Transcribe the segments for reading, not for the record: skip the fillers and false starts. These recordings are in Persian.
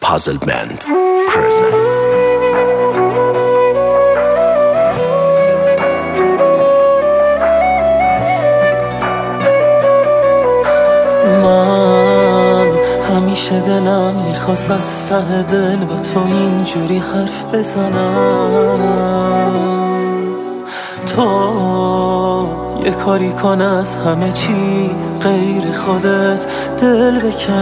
Puzzle Band presents. من همیشه دلم میخواست از ته دل با تو اینجوری حرف بزنم، تو یه کاری کن از همه چی غیر خودت دل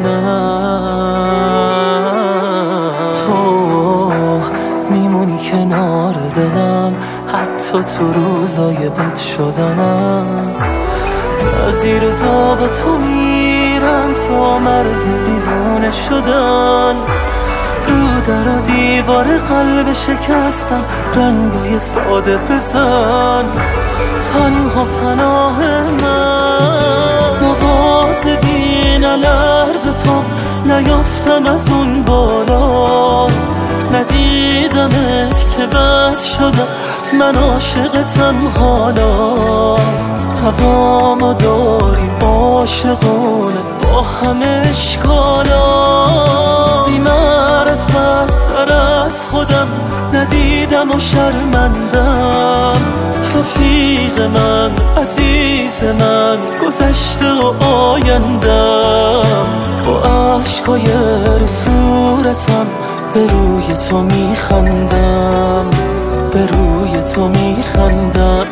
بکنم. تو میمونی کنار دلم حتی تو روزای بد شدنم. از این روزا با تو میرم تا مرز دیوانه شدن. رو در و دیوار قلب شکستم رنگای ساده بزن. تنها پناه من مواظبی نلرز پام نیافتم از اون بالا. ندیدمت که بد شدم من عاشقتم حالا. هوامو داری عاشقونه با همه اشکالا. بی معرفت تر از خودم ندیدم و شرمندم. رفیق من عزیز من گذشته و آیندم. با عشقای رو صورتم به روی تو میخندم، به روی تو میخندم.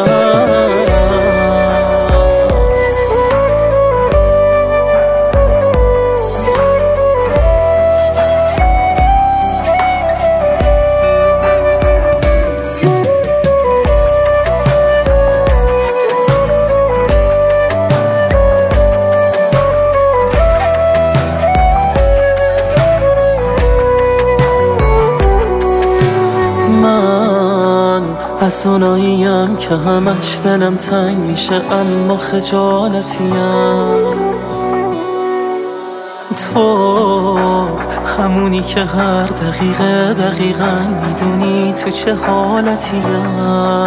از اوناییم که همش دلم تنگ میشه اما خجالتیم. تو همونی که هر دقیقه دقیقاً میدونی تو چه حالتیم.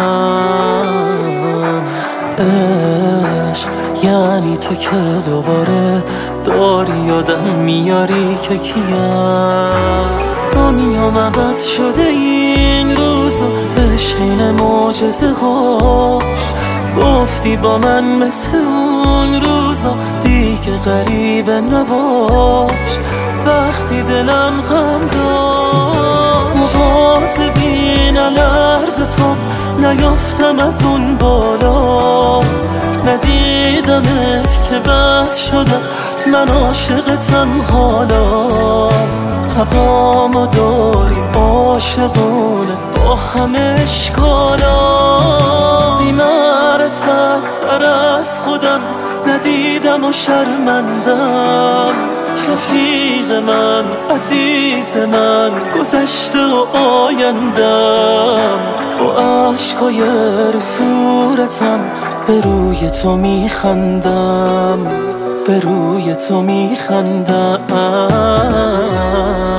عشق یعنی تو که دوباره داری یادم میاری که کیم. دنیام عوض شده این روزا عشقین معجزه هاش. گفتی با من مثل اون روزا دیگه غریبه نباش. وقتی دلم غم داشت مواظبی نلرز پام نیافتم از اون بالا. ندیدمت که بد شدم من عاشقتم حالا. هوامو داری عاشقونه با همه اشکالا. بی معرفت تر از خودم ندیدم و شرمندم. رفیق من عزیز من گذشته و آیندم. با عشقای رو صورتم به روی تو میخندم، به روی تو میخندم.